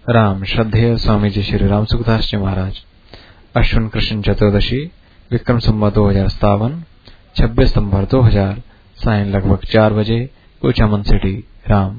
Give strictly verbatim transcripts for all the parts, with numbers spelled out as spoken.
राम श्रद्धेय स्वामी जी श्री राम सुखदास जी महाराज। अश्विन कृष्ण चतुर्दशी विक्रम संवत दो हजार सतावन छब्बीस सितंबर दो हजार सायं लगभग चार बजे कुचामन सिटी। राम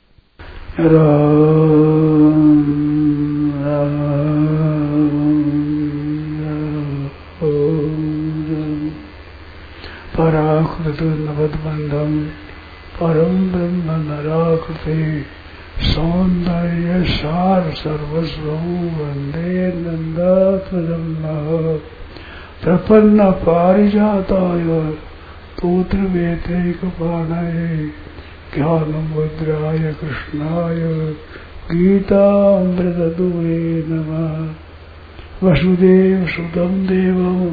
पराकृत नवद्बंधम परम ब्रह्म नराकृति सौंदर्य सार सर्वस्व वंदे नंदात्मजं प्रपन्न पारिजाताय तोत्र वेत्रैकपाणये ज्ञानमुद्राय कृष्णाय गीतामृतदुहे नमः। वसुदेव सुतं देवं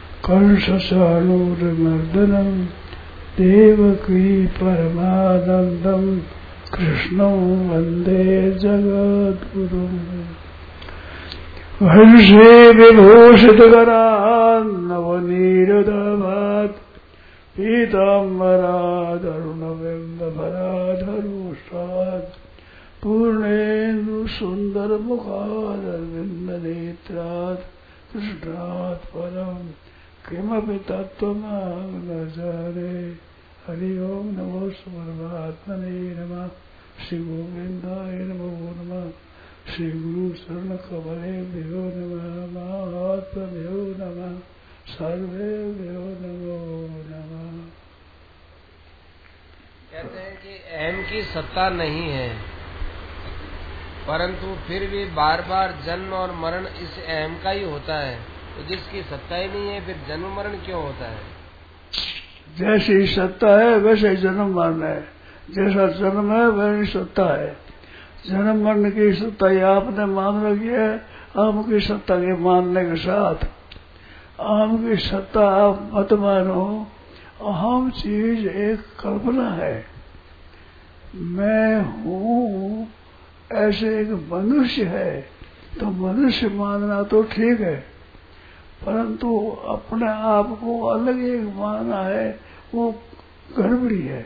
कंसचाणूरमर्दनं देवकी परमानन्दं कृष्णं वन्दे जगद्गुरुम्। हर्षे विभूषितकरान् नवनीरदाभात् पीताम्बरादरुणबिम्बफलाधरोष्ठात् पूर्णेन्दुसुन्दरमुखादरविन्दनेत्रात् कृष्णात् परम् किमपि तत्त्वमहं न जाने। हरि ओम नमो परमात्मने नमः। श्री गोविंदाय नमो नमः। श्री गुरु शरण कमलेभ्यो नमः। महात्मभ्यो नमः। सर्वेभ्यो नमो नमः। कहते हैं कि अहम की सत्ता नहीं है, परंतु फिर भी बार बार जन्म और मरण इस अहम का ही होता है। तो जिसकी सत्ता ही नहीं है फिर जन्म मरण क्यों होता है? जैसी सत्ता है वैसे जन्म मरण है। जैसा जन्म है वैसी सत्ता है। जन्म मरण की सत्ता ये आपने मान रखी है। आम की सत्ता के मानने के साथ आम की सत्ता आप मत मानो। अहम चीज एक कल्पना है। मैं हूँ ऐसे एक मनुष्य है तो मनुष्य मानना तो ठीक है, परंतु अपने आप को अलग एक मानना है वो गड़बड़ी है।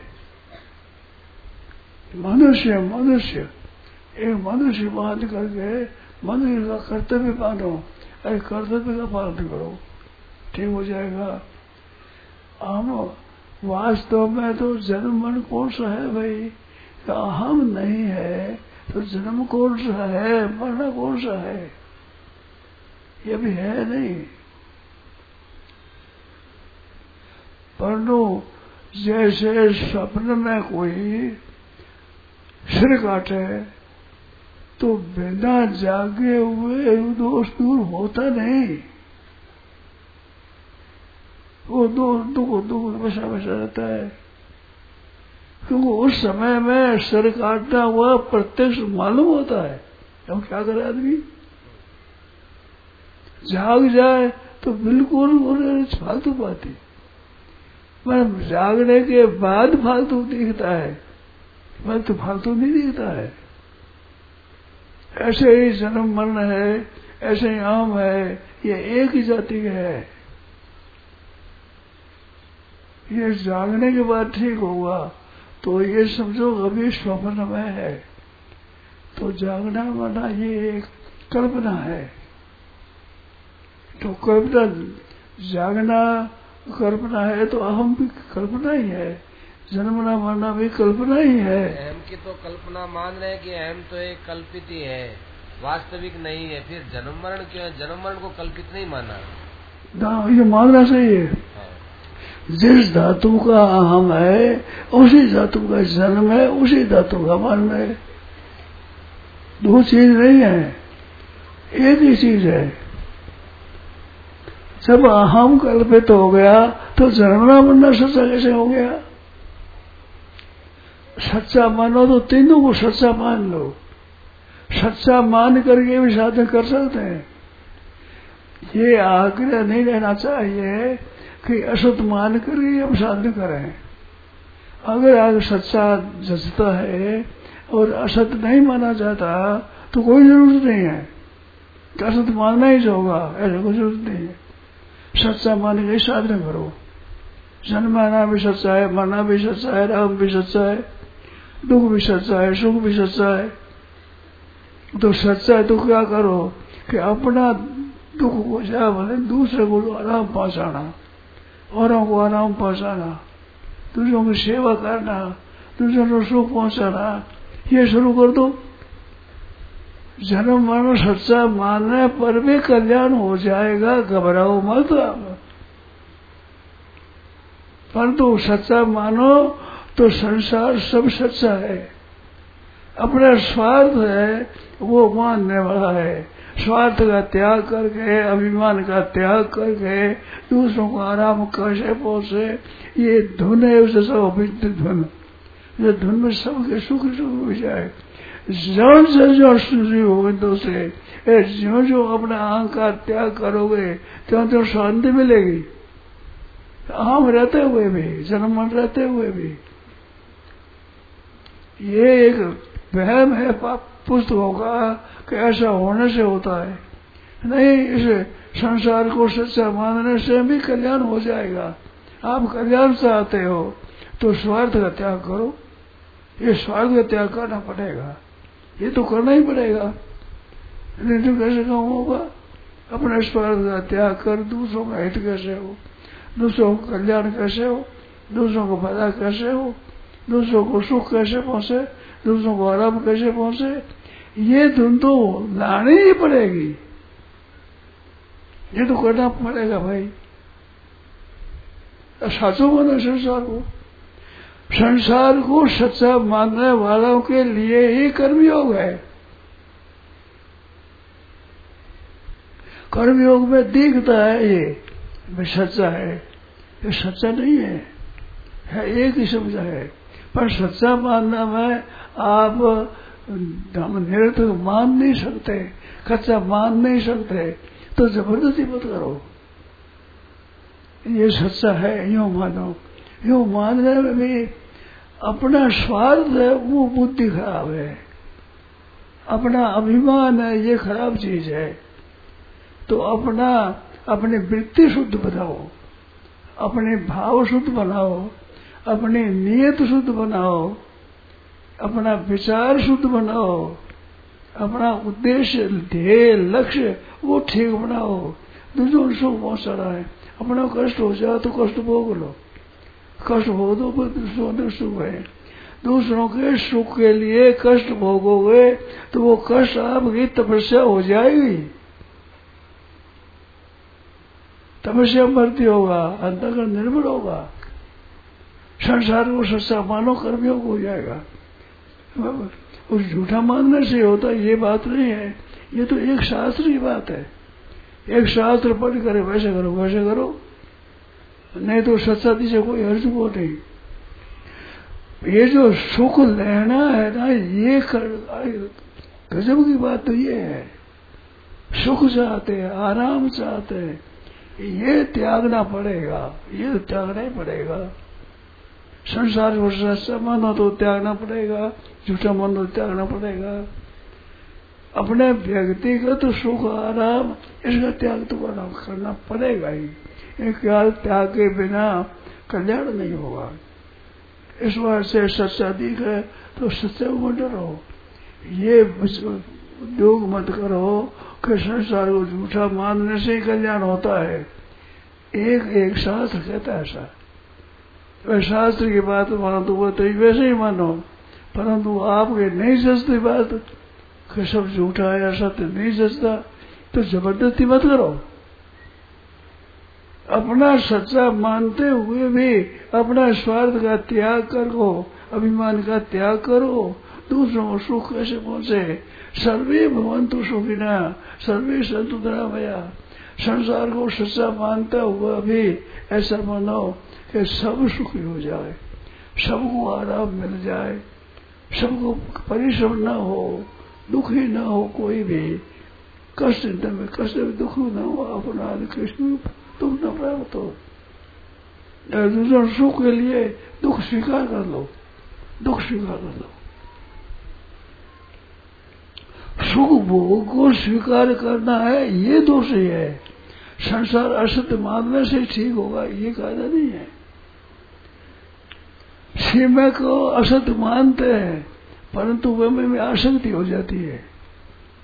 मनुष्य मनुष्य एक मनुष्य मान करके मनुष्य का कर्तव्य मानो, अरे कर्तव्य का पालन करो, ठीक हो जाएगा। हम वास्तव में तो जन्म मन कौन सा है भाई? हम नहीं है तो जन्म कौन सा है, मरना कौन सा है? ये भी है नहीं। परंतु जैसे स्वप्न में कोई सिर काटे तो बिना जागे हुए दोष दूर होता नहीं। वो दोष दुख दुख बसा बसा रहता है, क्योंकि उस समय में सिर काटना हुआ प्रत्यक्ष मालूम होता है। हम क्या करे आदमी जाग जाए तो बिल्कुल फालतू बात है, मतलब जागने के बाद फालतू दिखता है, मतलब तो फालतू नहीं दिखता है। ऐसे ही जन्म मरण है, ऐसे ही आम है, ये एक ही जाति का है। ये जागने के बाद ठीक होगा तो ये समझो अभी स्वप्न में है, तो जागना मरना ये एक कल्पना है। तो कल्पना जागना कल्पना है तो अहम भी कल्पना ही है, जन्मना मरना भी कल्पना ही है। अहम की तो कल्पना मान रहे कि अहम तो एक कल्पित ही है, वास्तविक नहीं है। फिर जन्म मरण क्यों है? जन्म मरण को कल्पित नहीं माना ना, ये मानना सही है। हाँ। जिस धातु का अहम है उसी धातु का जन्म है, उसी धातु का मरण है। दो चीज नहीं है, एक ही चीज है। जब अहम कल्पित हो गया तो जन्मना मरना सच्चा कैसे हो गया? सच्चा मानो तो तीनों को सच्चा मान लो। सच्चा मान करके भी साधन कर सकते हैं। ये आग्रह नहीं रहना चाहिए कि असत मान करके हम साधन करें। अगर आगे सच्चा जचता है और असत नहीं माना जाता तो कोई जरूरत नहीं है, असत मानना ही होगा, ऐसा कोई जरूरत नहीं है। सच्चा मान के साधन करो। जन्माना भी सच्चा है, मरना भी सच्चा है, राम भी सच्चा है, दुख भी सच्चा है, सुख भी सच्चा है। तो सच्चा है तो क्या करो कि अपना दुख हो जाए भले दूसरे को आराम पहुंचाना, औरों को आराम पहुंचाना, दूसरों की सेवा करना, दूसरों को सुख पहुंचाना, ये शुरू कर दो। जन्म मरण सच्चा मानने पर भी कल्याण हो जाएगा, घबराओ मत आप। परंतु सच्चा मानो तो संसार सब सच्चा है, अपना स्वार्थ है वो मानने वाला है। स्वार्थ का त्याग करके, अभिमान का त्याग करके दूसरों को आराम कैसे पहुंचे, ये धुन है उसे सब अभिन्न धुन, जो धुन में सबके सुख सुख हो जाए। जो जो जो सुखी गोविंदों से जो जो अपना अहंकार त्याग करोगे त्यों त्यों शांति मिलेगी। आम रहते हुए भी, जन्म मन रहते हुए भी, ये एक वहम है पुस्तकों का कि ऐसा होने से होता है। नहीं, इस संसार को सच्चा मानने से भी कल्याण हो जाएगा। आप कल्याण चाहते हो तो स्वार्थ का त्याग करो। ये स्वार्थ का त्याग करना पड़ेगा, ये तो करना ही पड़ेगा, नहीं तो कैसे काम होगा। अपने स्वार्थ का त्याग कर दूसरों का हित कैसे हो, दूसरों को कल्याण कैसे हो, दूसरों को भला कैसे हो, दूसरों को सुख कैसे पहुंचे, दूसरों को आराम कैसे पहुंचे, ये धुन तो लानी ही पड़ेगी, ये तो करना पड़ेगा भाई। साचो मानो संसार को, संसार को सच्चा मानने वालों के लिए ही कर्मयोग है। कर्मयोग में दिखता है ये सच्चा है, ये सच्चा नहीं है, है एक ही समझा है। पर सच्चा मानना में आप हम निरर्थक मान नहीं सकते, कच्चा मान नहीं सकते, तो जबरदस्ती मत करो। ये सच्चा है यूं मानो। यूं मानने में भी अपना स्वार्थ है वो बुद्धि खराब है, अपना अभिमान है ये खराब चीज है। तो अपना अपनी वृत्ति शुद्ध बनाओ, अपने भाव शुद्ध बनाओ, अपनी नियत शुद्ध बनाओ, अपना विचार शुद्ध बनाओ, अपना उद्देश्य ध्येय लक्ष्य वो ठीक बनाओ। दूसरों को सुख पहुंचाना है, अपना कष्ट हो जाए तो कष्ट भोग लो, कष्ट भोग दो दूसरों को सुख है। दूसरों के सुख के लिए कष्ट भोगोगे तो वो कष्ट आपकी तपस्या हो जाएगी, तपस्या मरती होगा, अंतःकरण निर्भर होगा। संसार को सच्चा मानो कर्मयोग हो जाएगा। और झूठा मानने से होता ये बात नहीं है, ये तो एक शास्त्र की बात है। एक शास्त्र पढ़ करे वैसे करो वैसे करो, नहीं तो सच्चा दिशा कोई अर्थ को नहीं। ये जो सुख लेना है ना, ये गजब की बात तो ये है। सुख चाहते हैं, आराम चाहते हैं, ये त्यागना पड़ेगा, ये तो त्यागना ही पड़ेगा। संसार को सच्चा मानो तो त्यागना पड़ेगा, झूठा मानो तो त्यागना पड़ेगा। अपने व्यक्तिगत तो सुख आराम इसका त्याग तो करना पड़ेगा ही। क्या त्याग के बिना कल्याण नहीं होगा। इस बार से सच्चा दिख है तो सच्चे में डरो, ये उद्योग मत करो कि संसार को झूठा मानने से ही कल्याण होता है। एक एक शास्त्र कहता है ऐसा, वह शास्त्र की बात मानो तो वो तो वैसे ही मानो, परंतु आपके नहीं सचती बात कि सब झूठा है, सत्य नहीं सचता, तो जबरदस्ती मत करो। अपना सच्चा मानते हुए भी अपना स्वार्थ का त्याग करो, अभिमान का त्याग करो। दूसरों को सुख कैसे पहुंचे, सर्वे भवन्तु सुखिनः सर्वे सन्तु निरामया। संसार को सच्चा मानता हुआ भी ऐसा मानो कि सब सुखी हो जाए, सबको आराम मिल जाए, सबको परिश्रम न हो, दुखी न हो, कोई भी कष्ट में कष्ट में दुख न हो, अपना कृष्ण दुख न प्राप्त हो। दूसरों सुख के लिए दुख स्वीकार कर लो, दुख स्वीकार कर लो। सुख भोग को स्वीकार करना है ये दोष ही है। संसार असत्य मानने से ठीक होगा ये कायदा नहीं है। सीमा को असत्य मानते हैं परंतु वे में आसक्ति हो जाती है,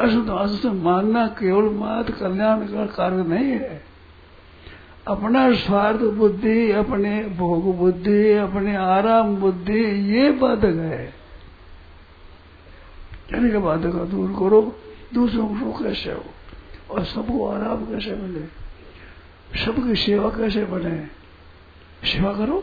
अशुद्ध असुद्ध मानना केवल मात्र कल्याण का कार्य नहीं है। अपना स्वार्थ बुद्धि, अपने भोग बुद्धि, अपने आराम बुद्धि, ये बाधक है। यानी कि बाधक का दूर करो, दूसरों को सुख कैसे हो और सबको आराम कैसे मिले, सबकी सेवा कैसे बने। सेवा करो,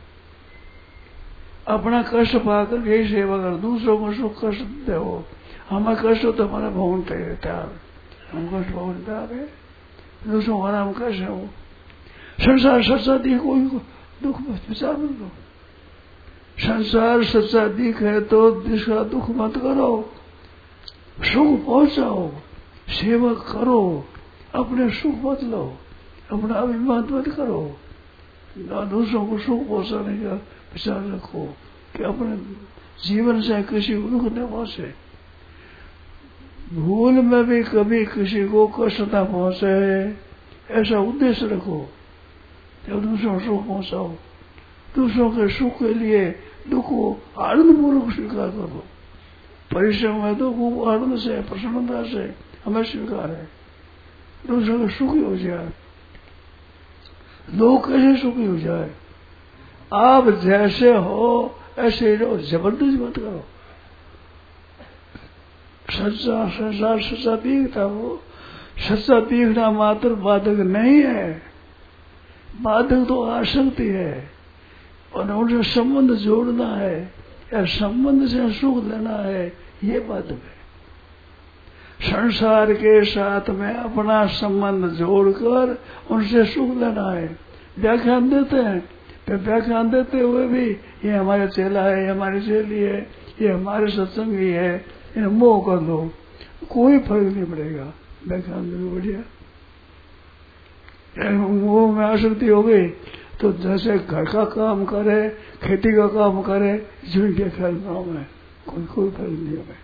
अपना कष्ट पाकर यही सेवा करो, दूसरों को सुख कष्ट दो। हमें कष्ट हो तो हमारा भवन तैयार, हम कष्ट भवन तैयार है, दूसरों को आराम कैसे हो। संसार सच्चा दिख, कोई दुख विचार मत लो। संसार सच्चा दिख है तो दूसरा दुख मत करो, सुख पहुंचाओ, सेवा करो, अपने सुख मत लो, अपना अभिमान मत करो। दूसरों को सुख पहुंचाने का विचार रखो कि अपने जीवन से किसी को दुख न पहुंचे, भूल में भी कभी किसी को कष्ट न पहुंचे, ऐसा उद्देश्य रखो। जब दूसरों को सुख पहुंचाओ, दूसरों के सुख के लिए दुख को आनंद पूर्वक स्वीकार करो। परिश्रम है दुख को आनंद से, प्रसन्नता से हमें स्वीकार है। दूसरों के सुखी हो जाए, लोग कैसे सुखी हो जाए। आप जैसे हो ऐसे रहो, जबरदस्ती मत करो। सच्चा संसार सच्चा दिखता हो, सच्चा दिखना मात्र बाधक नहीं है, बाधक तो आसक्ति है और उनसे संबंध जोड़ना है या संबंध से सुख लेना है, ये बाधक है। संसार के साथ में अपना संबंध जोड़कर उनसे सुख लेना है। व्याख्यान देते हैं तो व्याख्यान देते हुए भी ये हमारे चेला है, ये हमारी चेली है, ये हमारे सत्संगी है, इन्हें मोह कर दो, कोई फर्क नहीं पड़ेगा। व्याख्यान देने बढ़िया मोह में आसक्ति हो गई तो जैसे घर का काम करे, खेती का काम करे, जीवन के ख्याल में कोई कोई फर्क नहीं होगा।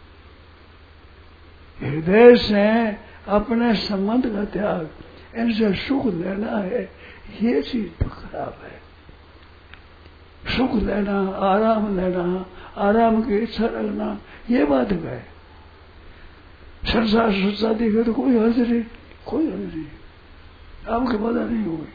हृदय से अपने संबंध का त्याग, इनसे सुख लेना है, ये चीज तो खराब है। सुख लेना, आराम लेना, आराम की इच्छा रखना, ये बाधक है। संसार सच्चा दिखे तो कोई हर्ज नहीं, कोई हर्ज नहीं, आपके बाधा नहीं होगी।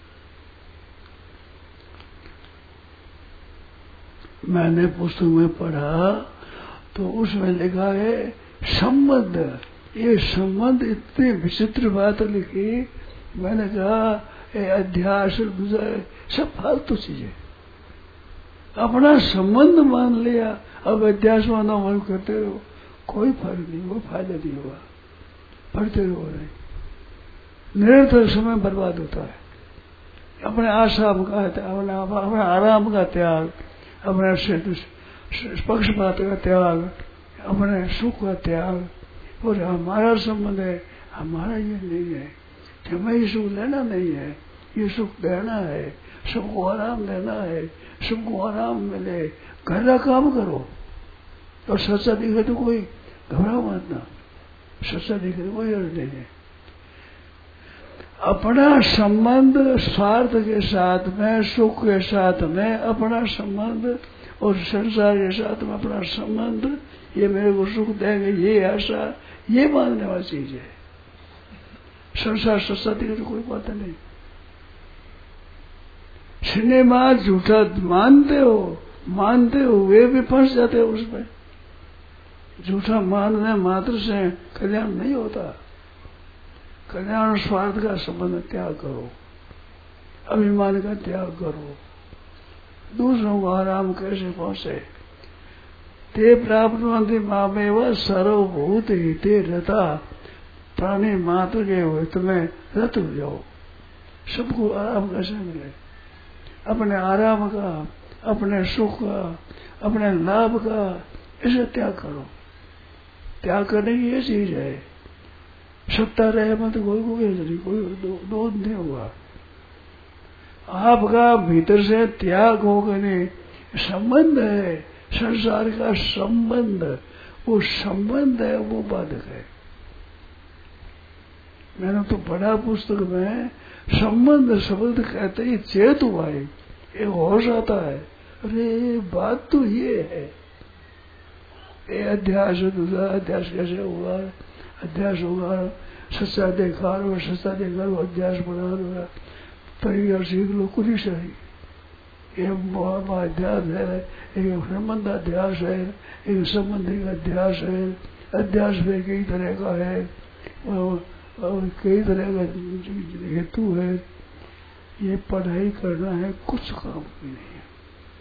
मैंने पुस्तक में पढ़ा तो उसमें लिखा है संबंध, ये संबंध इतनी विचित्र बात लिखी। मैंने कहा ये अध्यास सब फालतू चीजें, अपना संबंध मान लिया, अब अध्यास मानो मन करते रहो, कोई फर्क नहीं, कोई फायदा नहीं होगा, पढ़ते रहो नहीं, निरंतर समय बर्बाद होता है। अपने आराम का अपना अपने आराम का त्याग, अपने पक्षपात का त्याग, अपने सुख का त्याग, और हमारा संबंध है, हमारा ये नहीं है, हमें ये सुख लेना नहीं है, ये सुख देना है, सबको आराम देना है, सबको आराम मिले। घर का काम करो और सच्चा दिखे तो कोई घबराओ मत ना, सच्चा दिखे तो कोई अर्थ नहीं है। अपना संबंध स्वार्थ के साथ में, सुख के साथ में अपना संबंध और संसार के साथ में अपना संबंध, ये मेरे को सुख देंगे, ये आशा, ये मानने वाली चीज है। संसार सच्चा दिखे तो कोई बात नहीं। सिनेमा झूठा मानते हो, मानते हो वे भी फंस जाते हो उसमें। झूठा मानने मात्र से कल्याण नहीं होता। कल्याण स्वार्थ का संबंध त्याग करो, अभिमान का त्याग करो, दूसरों को आराम कैसे पहुंचे। ते प्राप्तवन्ति मामेव सर्वभूत हिते रता, प्राणी मात्र के हित में रत हो जाओ। सबको आराम कैसे मिले, अपने आराम का, अपने सुख का, अपने लाभ का, इसे त्याग करो। त्याग करने की ये चीज है। सत्ता रहे मत कोई कोई नहीं, कोई दो नहीं होगा। आपका भीतर से त्याग होगा नहीं, संबंध है, संसार का संबंध, वो संबंध है, वो बाधक है। मैंने तो पढ़ा पुस्तक में, संबंध शब्द कहते ही चेत हुआ है, ये होश आता है, अरे बात तो ये है, ये अध्यास दूसरा अध्यास कैसे हुआ, अध्यास होगा, सच्चा देखा और सच्चा देखा वो अध्यास बना होगा। परिवार सीख लो कुछ सही, एक अध्यास है, एक संबंध अध्यास है, एक संबंधी का अध्यास है। अध्यास में कई तरह का है और, और कई तरह का हेतु है। ये पढ़ाई करना है, कुछ काम की नहीं है,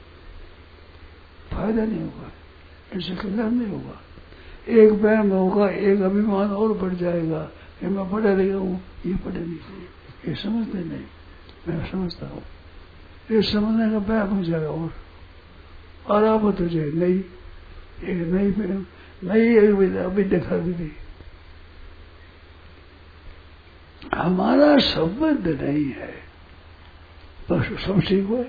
फायदा नहीं होगा, ऐसे कल्याण नहीं होगा। एक वहम होगा, एक अभिमान और बढ़ जाएगा कि मैं पढ़ा रहा हूँ, ये पढ़े नहीं चाहिए, ये समझते नहीं, मैं समझता हूँ, ये समझने का वहम हो जाएगा और आराम हो जाए। नहीं एक नहीं नहीं अभी देखा भी हमारा संबंध नहीं है, बस सब ठीक हुआ।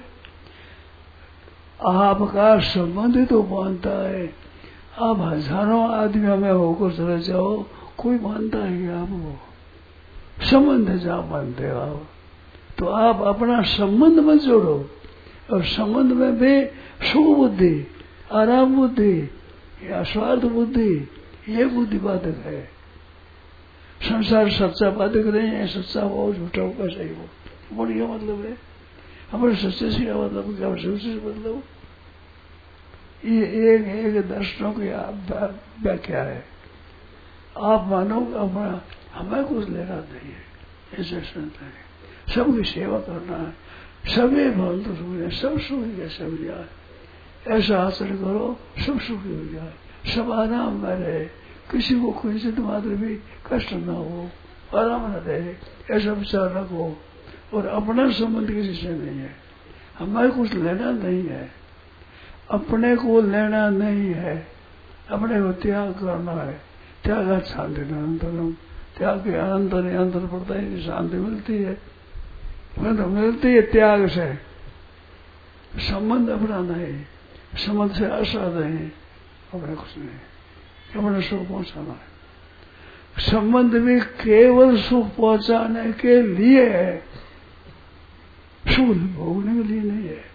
आपका संबंध तो मानता है, आप हजारों आदमियों में होकर चले जाओ, कोई मानता है कि आप वो संबंध जहाँ मानते हो आप, तो आप अपना संबंध मत जोड़ो। और संबंध में भी सुख बुद्धि, आराम बुद्धि या स्वार्थ बुद्धि, ये बुद्धि बाधक है। संसार सच्चा बाधक नहीं है, सच्चा हो झूठा हो कैसा ही हो, बढ़िया मतलब है हमारे सच्चे से मतलब क्या से मतलब ये एक एक दर्शनों की व्याख्या है। आप मानो अपना हमें कुछ लेना नहीं है, ऐसे सुनते हैं, सबकी सेवा करना है, सभी भल तो सुख जाए, सब सुखी कैसे हो जाए, ऐसा आचरण करो सब सुखी हो जाए, सब आराम में रहे, किसी को किसी मात्र भी कष्ट न हो, आराम न रहे, ऐसा विचार रखो। और अपना संबंध किसी से नहीं है, हमें कुछ लेना नहीं है, अपने को लेना नहीं है, अपने को त्याग करना है। त्याग शांति निरंतरम, त्याग के अनंतर अंतर पड़ता है, शांति मिलती है, तो मिलती है त्याग से। संबंध अपना नहीं, संबंध से आशा नहीं, अपने कुछ नहीं, अपने सुख पहुंचाना है। संबंध भी केवल सुख पहुंचाने के लिए है, सुख भोगने के लिए नहीं है।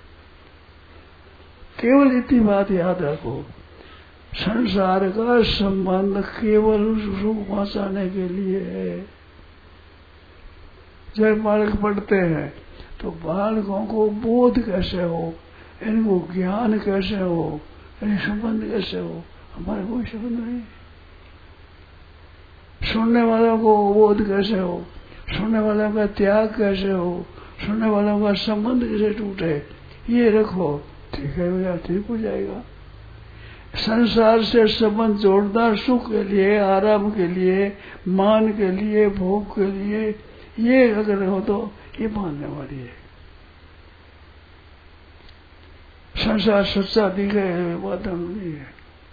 केवल इतनी बात याद रखो, संसार का संबंध केवल सुख पहुंचाने के लिए है। जब बालक पढ़ते हैं तो बालकों को बोध कैसे हो, इनको ज्ञान कैसे हो, इन्हें संबंध कैसे हो, हमारा कोई संबंध नहीं। सुनने वालों को बोध कैसे हो, सुनने वालों का त्याग कैसे हो, सुनने वालों का संबंध कैसे टूटे, ये रखो, ठीक है भैया, ठीक हो जाएगा। संसार से संबंध जोड़ना सुख के लिए, आराम के लिए, मान के लिए, भोग के लिए, ये अगर हो तो ये मानने वाली है। संसार सच्चा दिखे बात नहीं है,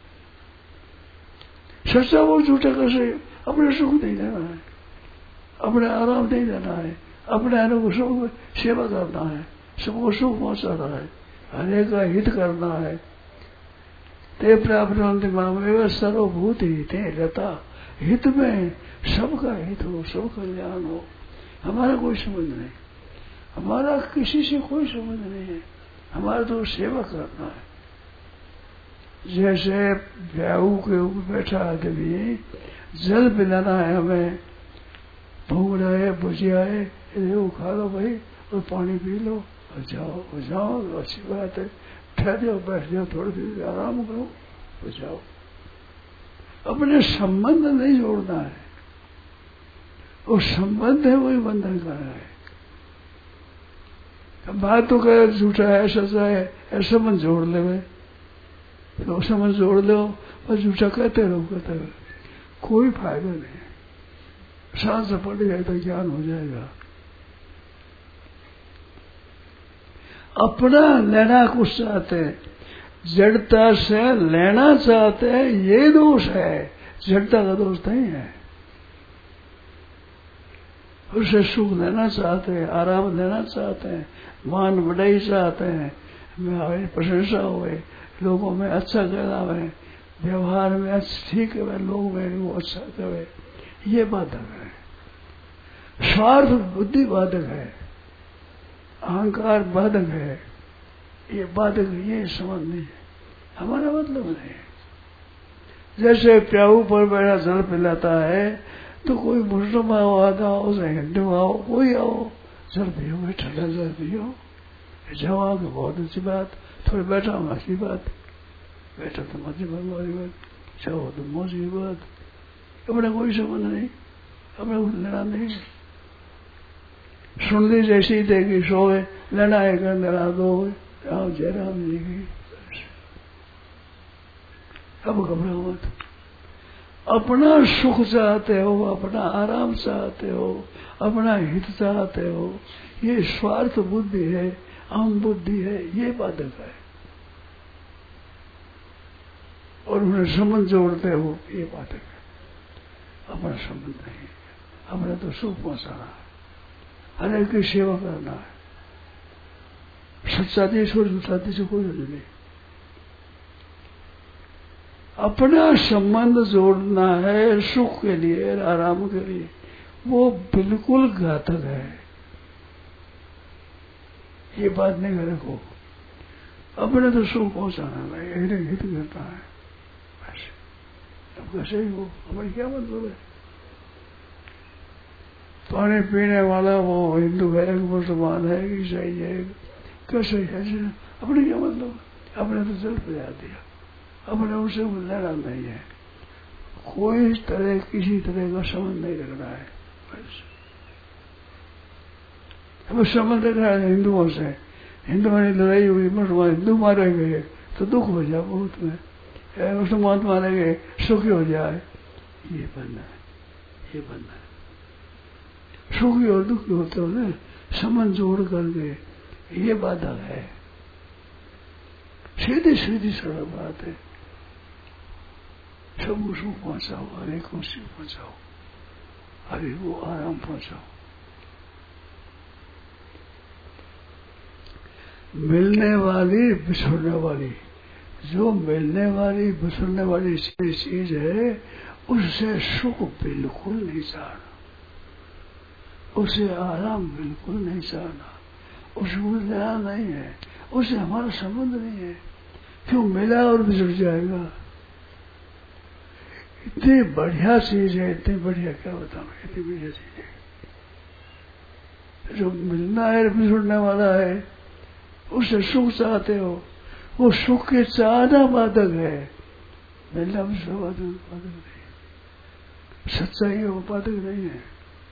सच्चा वो झूठा कैसे, अपने सुख नहीं देना है, अपने आराम नहीं देना है, अपने अनुकूल सुख सेवा करना है, सबको सुख पहुंचाना है, हरेक का हित करना है। ते प्राप्त मामेव सर्वभूत हित रहता, हित में सबका हित हो, सब कल्याण हो, हमारा कोई संबंध नहीं, हमारा किसी से कोई संबंध नहीं है, हमारा तो सेवा करना है। जैसे ब्याऊ के ऊपर बैठा आदमी जल पिलाना है, हमें भूख रहा है, भुजिया है, ये खा लो भाई और पानी पी लो और जाओ और जाओ, अच्छी बात है, ठहर जाओ, बैठ जाओ, थोड़ी देर आराम करो हो जाओ। अपने संबंध नहीं जोड़ना है, वो संबंध है वही बंधन कर रहा है। बात तो कह झूठा है, सच्चा है, ऐसा मन जोड़ ले भाई, तो समझ जोड़ लो, बस झूठा कहते रहो कहते रहो, कोई फायदा नहीं। सांस से पड़ जाए तो ज्ञान हो जाएगा। अपना लेना कुछ चाहते हैं, जड़ता से लेना चाहते हैं, ये दोष है, जड़ता का दोष नहीं है। उसे सुख लेना चाहते हैं, आराम लेना चाहते हैं, मान बढ़ाई चाहते हैं, हमें प्रशंसा हुए, लोगों में अच्छा कहलावे, व्यवहार में अच्छा ठीक है, लोग में वो अच्छा कहे, ये बाधक है। स्वार्थ बुद्धि बाधक है, अहंकार बाधक है, ये बाधक, ये समझ नहीं है, हमारा मतलब नहीं है। जैसे प्याऊ पर बैठा जल पिलाता है तो कोई मुस्लिम आओ आता हो चाहे हिंदू आओ कोई आओ जल पियो भाई ठंडा जल पियो जवा के बहुत अच्छी बात थोड़ी बैठा हूँ अच्छी बात बैठा तो मजे वाली बात चाहो तो मौज की बात अपना कोई संबंध नहीं अपना कुछ लेना नहीं सुन ली जैसी देगी सोए लेना है कर लेना दो राम जय राम जी की अब घबरा मत अपना सुख चाहते हो अपना आराम चाहते हो अपना हित चाहते हो ये स्वार्थ बुद्धि है अहम बुद्धि है ये बाधक है और उन्हें संबंध जोड़ते हो ये बाधक है अपना संबंध नहीं अपना तो सुख पहुंचाना है हर एक की सेवा करना है सच्चाई छोड़ सच्चाई से कोई नहीं अपना संबंध जोड़ना है सुख के लिए आराम के लिए वो बिल्कुल घातक है ये बात नहीं करे को अपने तो सुख पहुंचाना है एक हित करता है बस अब कैसे ही हो हमारी क्या मतलब है पानी पीने वाला वो हिंदू है मुसलमान है ईसाई है कैसे है अपने क्या मतलब अपने तो जल पिला दिया अपने उसे लेना नहीं है कोई तरह किसी तरह का संबंध नहीं रखना है बस अब संबंध रखना है हिंदुओं से हिंदुओं ने लड़ाई हुई मुसलमान हिंदू मारे गए तो दुख हो जाए बहुत में मुसलमान मारे गए सुखी हो जाए ये बनना है ये बनना है सुखी और दुखी होते हो ना संबंध जोड़ करके ये बाधा है सीधी सीधी सरल बात है सब सुख पहुंचाओ हरे को सुख पहुंचाओ हरे को आराम पहुंचाओ मिलने वाली बिछुड़ने वाली जो मिलने वाली बिछुड़ने वाली चीज है उससे सुख बिल्कुल नहीं चाहना उसे आराम बिल्कुल नहीं चाहना उसको लेना नहीं है उससे हमारा संबंध नहीं है क्यों मिला और बिछुड़ जाएगा इतनी बढ़िया चीज है इतनी बढ़िया क्या बताऊं इतनी बढ़िया चीज है जो मिलना है बिछुड़ने वाला है उससे सुख चाहते हो वो सुख के चाहना बाधक है मिलना भी बाधक नहीं सच्चाई वो बाधक नहीं है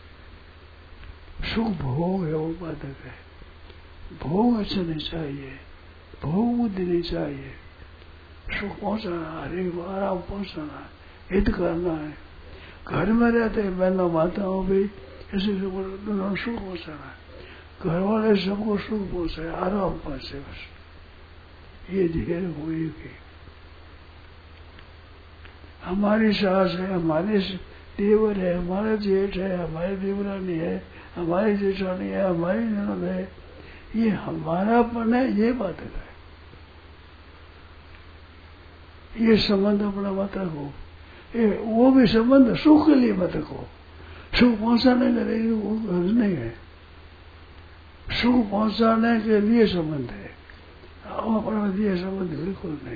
सुख भोग है वो बाधक है भोग अच्छा नहीं चाहिए भोग बुद्धि नहीं चाहिए सुख पहुंचाना हरे आराम पहुंचाना हित करना है घर में रहते हैं बहनों माताओं भी ऐसे दोनों सुख पहुंचाना है घर वाले सबको सुख पहुंचे आराम पहुंचे बस ये धीरे हुई की हमारी सास है हमारे देवर है हमारा जेठ है हमारी देवरानी है हमारी जेठानी है हमारी ननद है ये हमारापन है ये बात है ये संबंध अपना मत रखो ये वो भी संबंध सुख के लिए मत रखो सुख पहुंचाने के लिए वो गरज नहीं है सुख पहुंचाने के लिए संबंध है अपना लिए संबंध बिल्कुल नहीं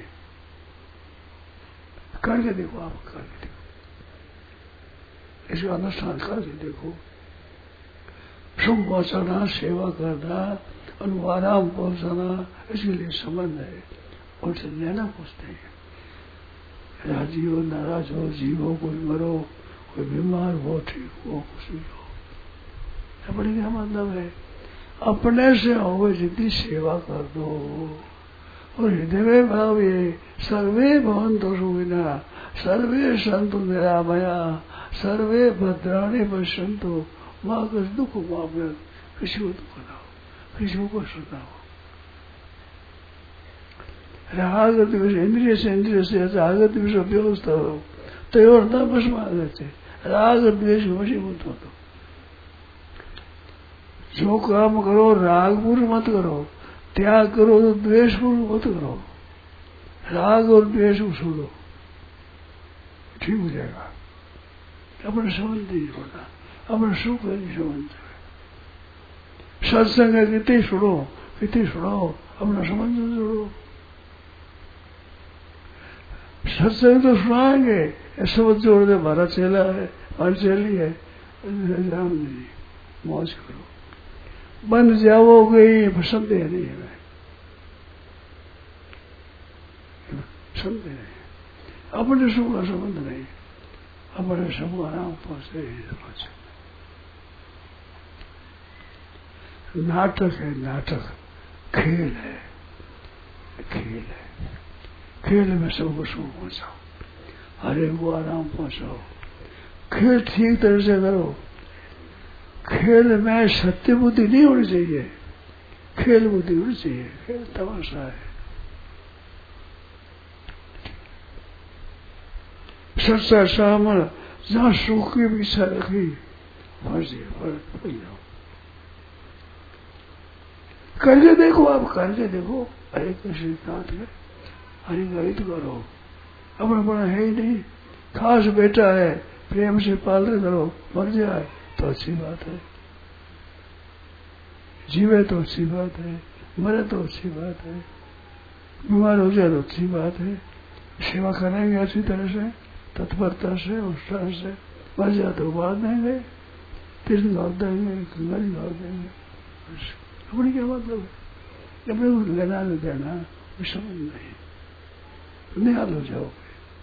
करके देखो आप करके देखो इसका अनुष्ठान करके देखो सुख पहुंचाना सेवा करना और आराम पहुंचाना इसके लिए संबंध है और से लेना कुछ नहीं है राजी हो नाराज हो जीवो कोई मरो कोई बीमार हो ठीक हो कुछ भी हो अपने क्या मतलब है अपने से हो जितनी सेवा कर दो और हृदय में भाव ये सर्वे भवन्तु सुखिनः सर्वे सन्तु निरामयाः सर्वे भद्राणि पश्यन्तु माँ का दुख माँ किसी को दुख ना हो किसी को कष्ट ना हो राग द्वेष इंद्रिय से इंद्रिय से राग द्वेष व्यवस्था हो तो और न बस में आ जाते राग द्वेष वशी मत हो तो जो काम करो राग पूर्व मत करो त्याग करो तो द्वेष पूर्व मत करो राग और द्वेष को छोड़ो ठीक हो जाएगा अपने संबंध नहीं छोड़ना अपने सुख नहीं संबंध सत्संग है कितनी सुनो कितनी सुनाओ अपना संबंध जोड़ो सत्संग तो सुनाएंगे, शब्द जोड़ दे, हमारा चेला है, हमारी चेली है, जान नहीं, मौज करो, बन जाओगे, संदेह नहीं है, संदेह नहीं, अपने सुख का संबंध नहीं, अपने सब आराम पहुंचे समझ। नाटक है, नाटक, खेल है, खेल है, खेल में सबको सुख पहुंचाओ, हरे को आराम पहुंचाओ, खेल ठीक तरह से करो। खेल में सत्य बुद्धि नहीं होनी चाहिए, खेल बुद्धि होनी चाहिए, खेल तमाशा है। सच्चा सामर जहां सुख की भी इच्छा रखी, फंसी फंस जाओ। करके देखो, आप करके देखो, हरे कृष्ण नाथ में हरि का हित करो, अपना बड़ा है ही नहीं, खास बेटा है, प्रेम से पालन करो, मर जाए तो अच्छी बात है, जीवे तो अच्छी बात है, मरे तो अच्छी बात है, बीमार हो जाए तो अच्छी बात है, सेवा करेंगे अच्छी तरह से, तत्परता से, उत्साह से, मर जाए तो बात देंगे, तीर्थ गाड़ देंगे, गंगा जी गाड़ देंगे, अपनी क्या मतलब है, अपने को लेना नहीं देना, समझ नहीं, निहाल हो जाओगे।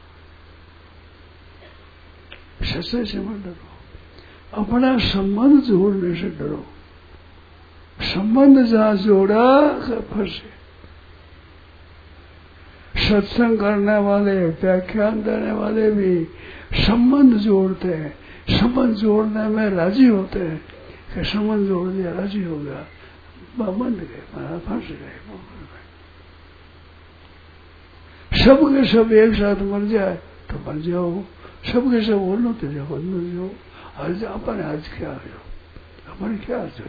सच्चे से मत डरो, अपना संबंध जोड़ने से डरो, संबंध जहां जोड़ा फंसे। सत्संग करने वाले, व्याख्यान देने वाले भी संबंध जोड़ते हैं, संबंध जोड़ने में राजी होते हैं कि संबंध जोड़ दिया, राजी हो गया, बंद गए, फंस गए। सब के सब एक साथ मर जाए तो मर जाओ, सब के सब बोलो तो जाओ, मर जाओ, आज अपन आज क्या हो, अपन क्या हो,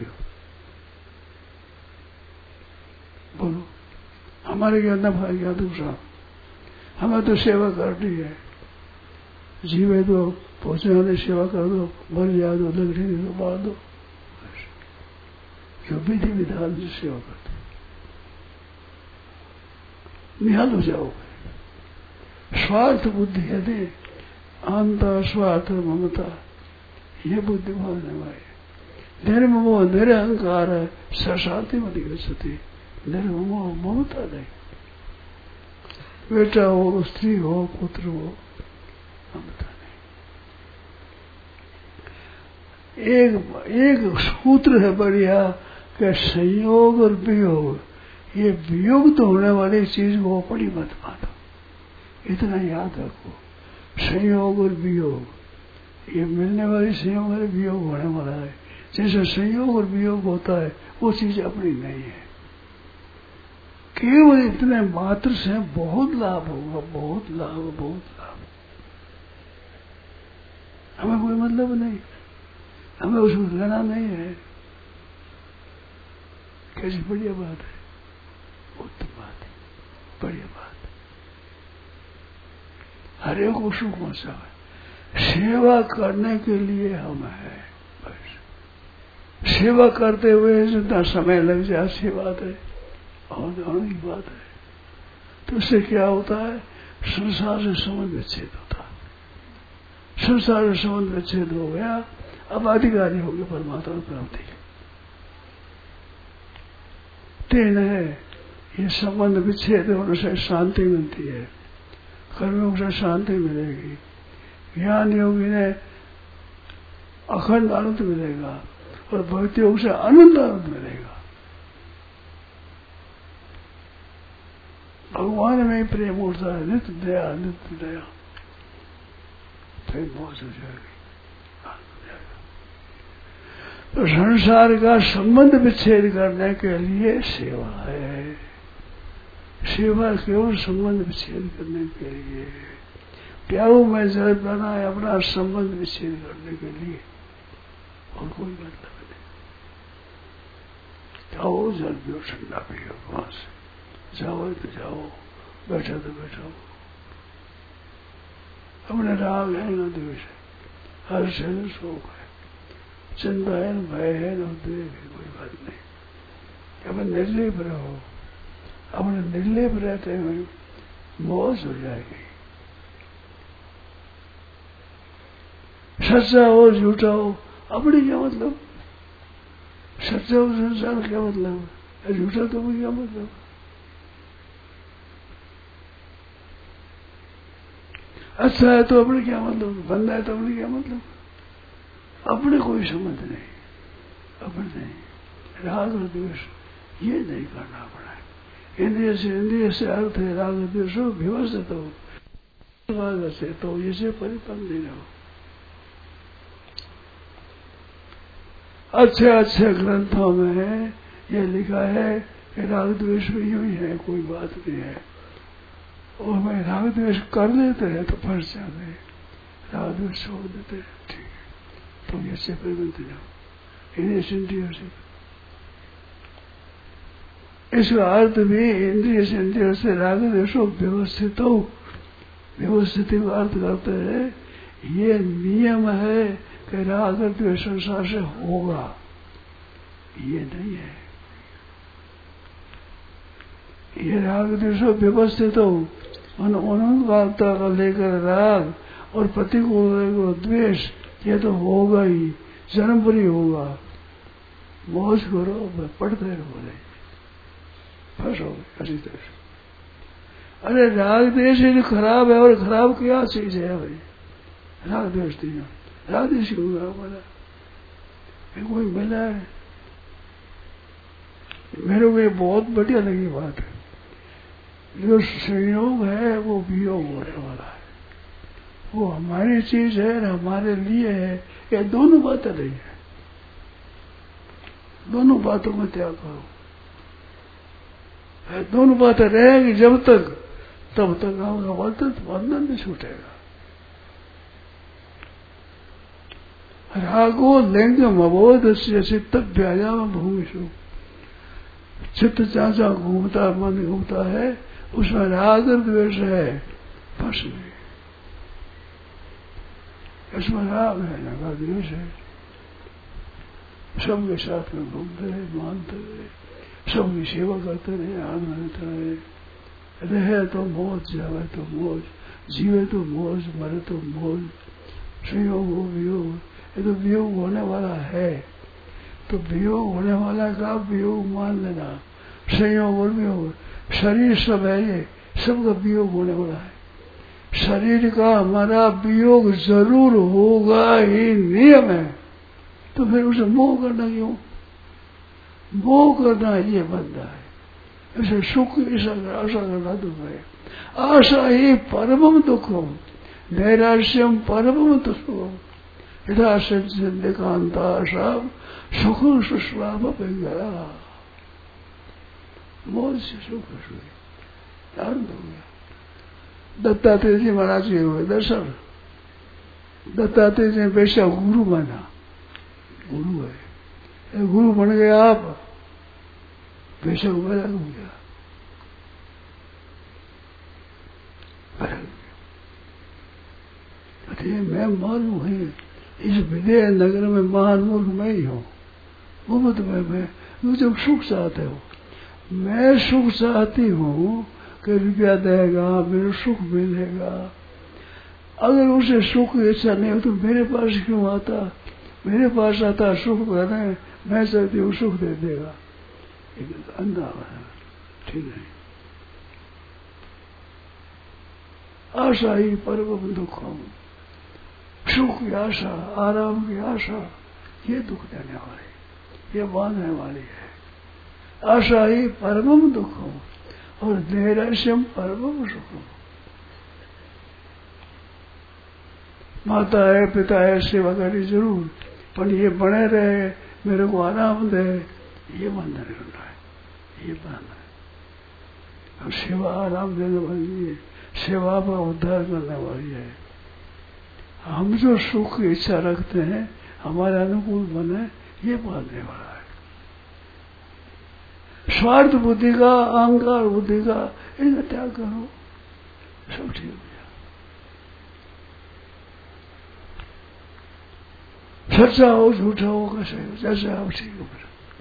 बोलो हमारे क्या नफा क्या दूसरा, हमें तो सेवा करनी है, जीवे तो पहुंचने वाले सेवा कर दो, मर जाए तो लकड़ी तो मार दो, जो विधि विधान से सेवा करते निहाल हो जाओगे। स्वार्थ बुद्धि है दे, अंता स्वार्थ ममता, ये बुद्धि बोलने वाले धर्म वो निरहंकार है, सशांति मत गति, धर्म वो ममता नहीं, बेटा हो, स्त्री हो, पुत्र हो, ममता नहीं। एक एक सूत्र है बढ़िया कि संयोग और वियोग, ये वियोग तो होने वाली चीज को अपनी मत मानो, इतना याद रखो। संयोग और वियोग, ये मिलने वाली संयोग और वियोग होने वाला है, जैसे संयोग और वियोग होता है वो चीज अपनी नहीं है, केवल इतने मात्र से बहुत लाभ होगा, बहुत लाभ, बहुत लाभ, हमें कोई मतलब नहीं, हमें उसको लेना नहीं है। कैसी बढ़िया बात है, उत्तम बात है, बढ़िया बात, हर एक को सुख पहुंचावे, सेवा करने के लिए हम है, बस सेवा करते हुए जितना समय लग जाए अच्छी बात है, और जाने की बात है, तो उससे क्या होता है, संसार से संबंध विच्छेद होता है, संसार से संबंध विच्छेद हो गया, अब अधिकारी हो गए परमात्मा प्राप्ति के। तीन है, ये संबंध विच्छेद होने से शांति मिलती है, कर्मों से शांति मिलेगी, ज्ञान योगी ने अखंड आनंद मिलेगा, और भक्ति योग से अनंत आनंद मिलेगा। भगवान में ही प्रेम उठता है, नित्य दया, नित्य दया, फिर मौज हो जाएगी। तो संसार का संबंध विच्छेद करने के लिए सेवा है, सेवा केवल संबंध विच्छेद करने के लिए, प्याऊ में जल बनाए अपना संबंध विच्छेद करने के लिए, और कोई मतलब नहीं। जाओ जल पियो, ठंडा पियो, वहां से जाओ तो जाओ, बैठो तो बैठो, अपने राग है न द्वेष है, हर्ष है न शोक है, चिंता है न भय है न उद्वेग है, कोई बात नहीं, अपने निर्लेप रहो, अपने निर्लेप रहते हुए मौज हो जाएगी, सच्चा हो झूठा हो, अपने क्या मतलब? सच्चा हो संसार क्या मतलब है? झूठा तो क्या मतलब? अच्छा है तो अपने क्या मतलब? बंदा है तो अपने क्या मतलब? अपने कोई समझ नहीं, अपने नहीं। राग और द्वेष ये नहीं करना पड़ा है। इंद्रिय से इंद्रिय से अर्थ है राग द्वेष हो व्यवस्थित हो, राग से तो इसे परिपक्व नहीं रहो। अच्छे अच्छे ग्रंथों में ये लिखा है कि राग द्वेष भी यूं ही है, कोई बात नहीं है। और मैं राग द्वेष कर देते हैं तो फंस जाते हैं, राग द्वेष छोड़ देते हैं, ठीक है, तो ऐसे परिपक्व जाओ इन्हें इंद्रियों से। इसका अर्थ भी इंद्रिय से इंद्रियों से राग द्वेष व्यवस्थित हो, व्यवस्थित का अर्थ करते हैं ये नियम है कि राग द्वेष संसार से होगा, ये नहीं है। ये राग द्वेष व्यवस्थित हो, अनंतकालता का लेकर राग और प्रतिकूल द्वेष, ये तो होगा ही, जन्म पर ही होगा। मौज करो, पढ़ते रहो, फंस हो गए। अरे राग द्वेष ये खराब है, और खराब क्या चीज है भाई? राग द्वेष दिया, राग द्वेष होगा बोला कोई मिला है मेरे को, ये बहुत बढ़िया लगी बात है। जो संयोग है वो वियोग होने वाला है, वो हमारी चीज है, हमारे लिए है, ये दोनों बातें नहीं है। दोनों बातों में त्याग करो, दोनों बातें रहेगी जब तक, तब तक आपका बंधन बंधन नहीं छूटेगा। रागो लिंगम अबोध से चित्त व्यायाम भूमिशु, चित्त जहाँ जहाँ घूमता मन घूमता है उसमें राग द्वेष है, फंस गए। इसमें राग है ना द्वेष है, सबके साथ में घूमते रहे, मानते रहे, सबकी सेवा करते रहे, आनंद रहे, रहे तो मौज, जावे तो मौज, जीवे तो मौज, मरे तो मौज। संयोग हो वियोग, ये तो वियोग होने वाला है, तो वियोग होने वाला का वियोग मान लेना। संयोग और वियोग, शरीर सब है, ये सबका वियोग होने वाला है। शरीर का हमारा वियोग जरूर होगा ही, नियम है। तो फिर उसे मोह करना क्यों? मोह करना ये बंदा है। ऐसे सुख ईसा आशा करना दुख है। आशा ही परमम दुखम, नैराश्यम परमम दुखम, यथा संदेकांता आशा सुख सुश्राम गया। मोह से सुख आनंद हो गया। दत्तात्रेय जी महाराज जी हुए दर्शन, दत्तात्रेय जी वैसा गुरु बना, गुरु है, गुरु बन गए आप, वैसा वैराग हो गया, अरे मैं मालूम है इस विदेह नगर में महान मूर्ख मैं ही हूँ, मुफ्त में मैं, तुम जब सुख चाहते हो, मैं सुख चाहती हूँ कि रुपया देगा मेरे सुख मिलेगा। अगर उसे सुख इच्छा नहीं हो तो मेरे पास क्यों आता? मेरे पास आता सुख करने, मैं चाहती हूँ सुख दे देगा, अंधा है, ठीक है। आशा ही परम दुखम, सुख की आशा, आराम की आशा, ये दुख देने वाली, ये बांधने वाली है। आशा ही परम दुखम और नैराश्यम परम सुखम। माता है, पिता है, सेवा करी जरूर, पर ये बने रहे, मेरे को आराम दे, ये बंधन करना है, ये बंधन है। और सेवा आराम देने वाली है, सेवा पर उद्धार करने वाली है। हम जो सुख की इच्छा रखते हैं हमारे अनुकूल बने, ये बांधने वाला है। स्वार्थ बुद्धि का, अहंकार बुद्धि का, इनका त्याग करो, सब ठीक हो गया। सच्चा हो झूठा हो कैसे हो, जैसे आप ठीक हो।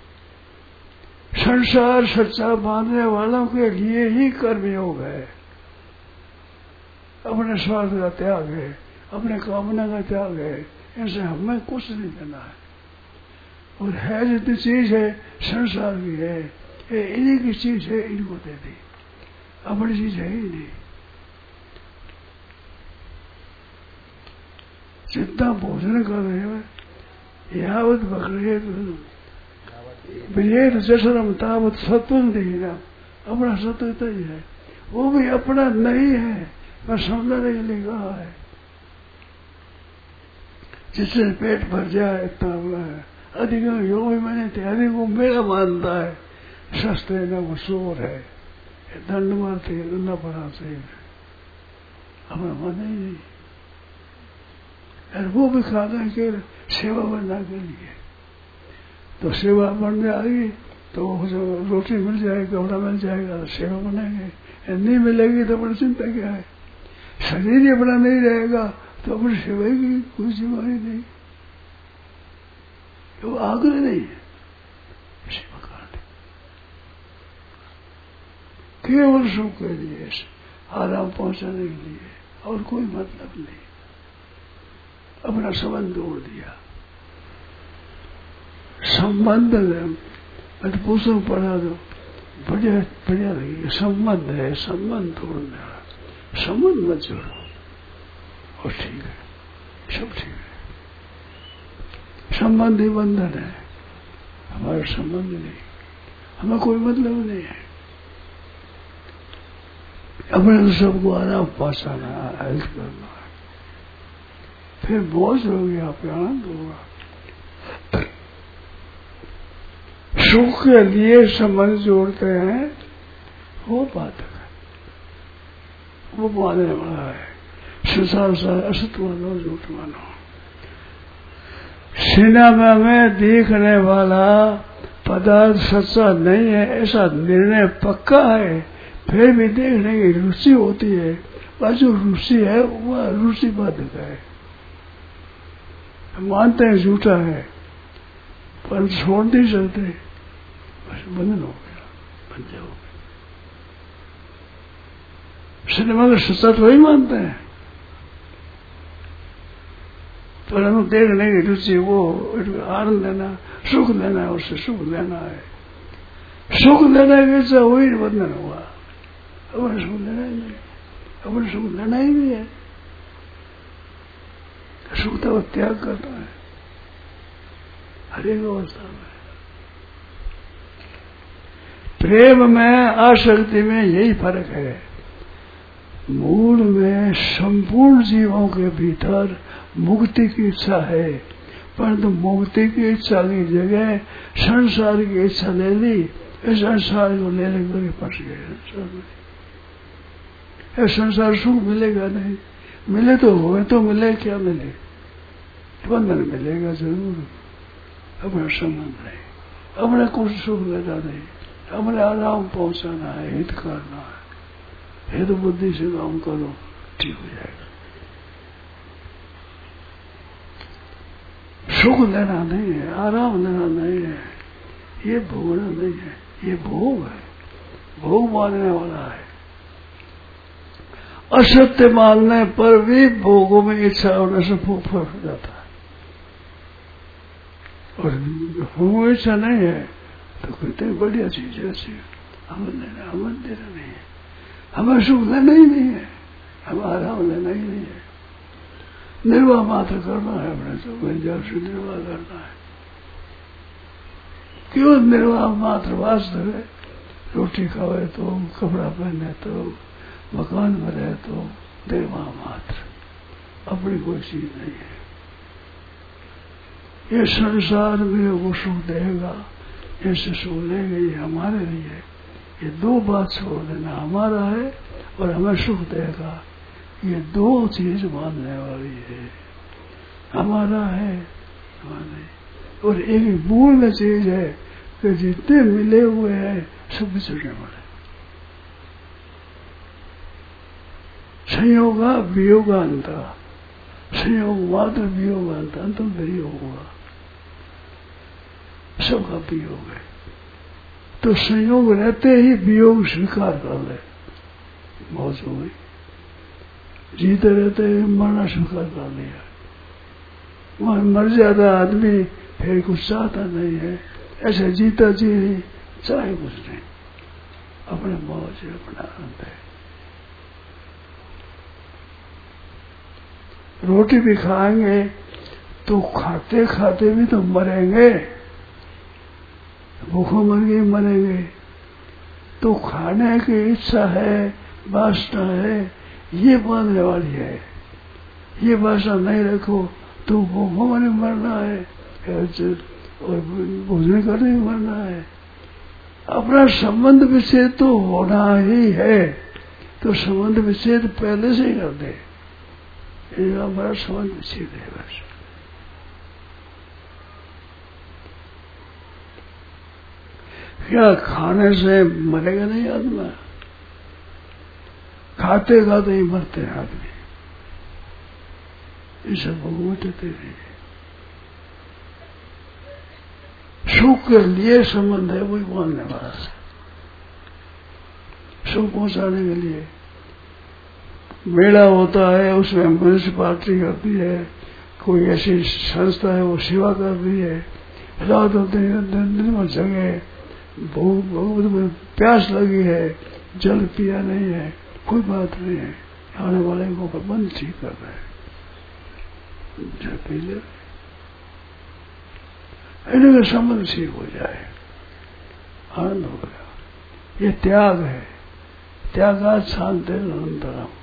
संसार सच्चा बांधने वालों के लिए ही कर्मयोग है। अपने स्वार्थ का त्याग है, अपने कामना का त्याग है, इनसे हमें कुछ नहीं देना है। और है जितनी चीज है संसार की है, ये इन्हीं की चीज है, इनको दे दी, अपनी चीज है ही नहीं। जितना भोजन कर रहे हो यावत बकरे विजय जसरम तावत सत्व देना, अपना सत्व ही है, वो भी अपना नहीं है, पर समझने के लिए कहा है। जिससे पेट भर जाए इतना बड़ा है। अधिक योग भी मैंने तैयारी को मेरा मानता है, सस्ते न वो शोर है, दंड मारते न पड़ा से हमें माने ही नहीं। और वो भी खाते हैं कि सेवा बनना के लिए, तो सेवा बन जाएगी तो रोटी मिल जाएगी, कपड़ा मिल जाएगा तो सेवा बनेंगे, नहीं मिलेगी तो अपनी चिंता क्या है। शरीर ही अपना नहीं रहेगा तो अपनी सेवा की कोई जिम्मेदारी नहीं, वो आग्रह नहीं है सेवा करने, केवल सुख के लिए, आराम पहुंचाने के लिए, और कोई मतलब नहीं। अपना संबंध तोड़ दिया। संबंध मैं तो पुस्तक पढ़ा दो बढ़िया बढ़िया लगेगा। संबंध है, संबंध तोड़ने वाला, संबंध मत जोड़ो और ठीक है, सब ठीक है। संबंध ही बंधन है, हमारा संबंध नहीं, हमें कोई मतलब नहीं है। अपने तो सबको आराम पहुंचाना है, हेल्प करना है, फिर बोझ हो गया, आप आनंद होगा। सुख के लिए संबंध जोड़ते हैं, वो बात है, वो मानने वाला है। संसार सा असत मानो, झूठ मानो। सिनेमा में देखने वाला पदार्थ सच्चा नहीं है, ऐसा निर्णय पक्का है, फिर भी देखने की रुचि होती है। वह जो रुचि है वह रुचि बाधक है, मानते हैं झूठा है पर छोड़ नहीं सकते, बस बंधन हो गया, बंधे हो गए। सिनेमा का सच्चा तो वही मानते हैं, पर हम देखने की रुचि, वो आनंद लेना, सुख लेना है, उससे सुख लेना है, सुख लेना की इच्छा वही बंधन हुआ। अपने सुख लेना ही नहीं, अपने सुख लेना ही नहीं है, सुख तो त्याग करता है हर एक अवस्था में। प्रेम में आसक्ति में यही फर्क है। मूल में संपूर्ण जीवों के भीतर मुक्ति की इच्छा है, परंतु मुक्ति की इच्छा की जगह संसार की इच्छा ले ली, इस संसार को ले लेकर फंस गए। संसार सुख मिलेगा नहीं, मिले तो हुए तो मिले, क्या मिले, बंधन मिलेगा जरूर। अपना संबंध नहीं, अपने कुछ सुख लेना नहीं, अपने आराम पहुंचाना है, हित करना है, हित बुद्धि से काम करो, ठीक हो जाएगा। सुख लेना नहीं है, आराम लेना नहीं है, ये भोगना नहीं है, ये भोग है, भोग मानने वाला है। असत्य मानने पर भी भोगों में इच्छा होने से भोग फट जाता है, और भोग इच्छा नहीं है तो कहते हैं बढ़िया चीज है, ऐसी हमें लेना, हमें देना नहीं है, हमें सुख लेना ही नहीं है, हमें आराम लेना ही नहीं है, निर्वाह मात्र करना है, अपने तो पंजाब से निर्वाह करना है। क्यों निर्वाह मात्र वास्तव है, रोटी खावे तो, कपड़ा पहने तो, मकान में रहे तो निर्वाह मात्र, अपनी कोई चीज नहीं है। ये संसार में वो सुख देगा, ऐसे सुख लेंगे, ये हमारे लिए, ये दो बात छोड़ देना, हमारा है और हमें सुख देगा, ये दो चीज मानने वाली है। हमारा है हमारे, और एक मूल चीज है कि जितने मिले हुए हैं सब बिछड़ने वाले। संयोगा वियोगा अंत, संयोग मात्र वियोग अंत, अंत वियोग होगा, सबका वियोग है। तो संयोग रहते ही वियोग स्वीकार कर ले, मौज हो गई। जीते रहते ही मरना स्वीकार कर लिया, मर जाता आदमी फिर कुछ चाहता नहीं है, ऐसे जीता जी चाहे कुछ नहीं, अपने मौज अपना आनंद है। रोटी भी खाएंगे तो खाते खाते भी तो मरेंगे, भूखों मर के मरेंगे। तो खाने की इच्छा है, वासना है, ये बांधने वाली है। ये वासना नहीं रखो तो भूखों में मरना है और भोजन करने में मरना है। अपना संबंध विच्छेद तो होना ही है, तो संबंध विच्छेद पहले से ही कर दे। ये हमारा संबंध विच्छेद है बस। क्या खाने से मरेगा नहीं आदमी? खाते खाते ही मरते हैं आदमी। इसे भोगते हैं। सुख के लिए संबंध है, वही मानने वाला है। सुख पहुंचाने के लिए मेला होता है, उसमें म्यूनिसिपालिटी करती है, कोई ऐसी संस्था है वो सेवा करती है। रात होते दिन में जगह भूख बहुत प्यास लगी है, जल पिया नहीं है, कोई बात नहीं है, आने वाले को प्रबंध ठीक कर रहे हैं, जल पी ले, इनका संबंध ठीक हो जाए, आनंद हो गया। ये त्याग है, त्यागात शांति अनंतरम।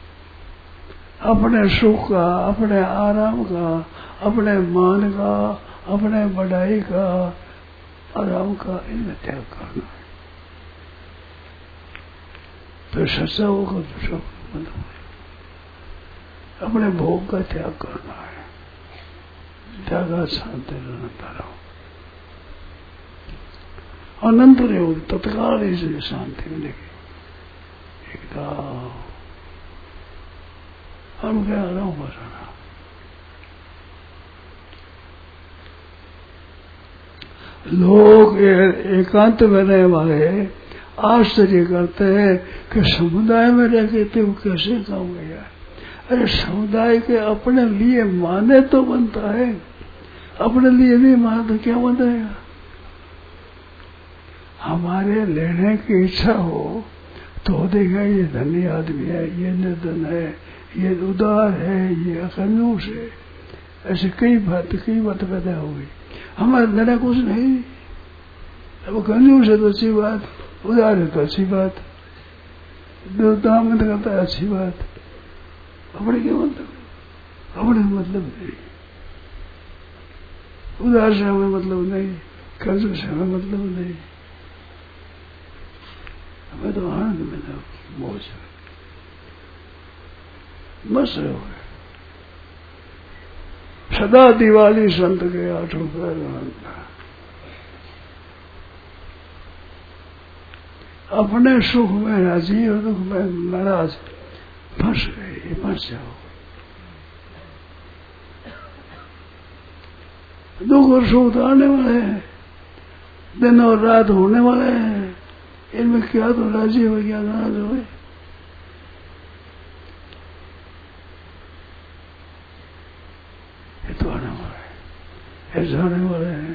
अपने सुख का, अपने आराम का, अपने मान का, अपने बढ़ाई का, आराम का, इनमें त्याग करना है। तो सच्चा होगा तो सब मतलब अपने भोग का त्याग करना है। त्यागा शांति अनंतरम। अनंत नहीं होगी, तत्काल ही से शांति मिलेगी एकदम। हम क्या आराम बसाना। लोग एकांत में रहने वाले आश्चर्य करते हैं कि समुदाय में रह के तुम कैसे काम गया। अरे समुदाय के अपने लिए माने तो बनता है, अपने लिए नहीं माने तो क्या बनेगा। हमारे लेने की इच्छा हो तो देखा ये धनी आदमी है, ये निर्धन है, ये उदार है, ये कंजूस है। ऐसे कई बात कई बात पैदा हो गई। हमारे लेना कुछ नहीं, अब कंजूस है तो अच्छी बात, उदार है तो अच्छी बात, दाम करता है अच्छी बात। अपने क्या मतलब, अपने मतलब नहीं, उदार से हमें मतलब नहीं, कंजूस से हमें मतलब नहीं, हमें तो आनंद में था, मौज मस्त रहो। सदा दिवाली संत के आठों पैर आनंद। अपने सुख में राजी और दुख में नाराज, फंस गए, फंस जाओ। दुख और सुख तो आने वाले हैं, दिन और रात होने वाले हैं, इनमें क्या तो राजी हो क्या नाराज हो। ये तो आने वाले हैं, ये जाने वाले हैं।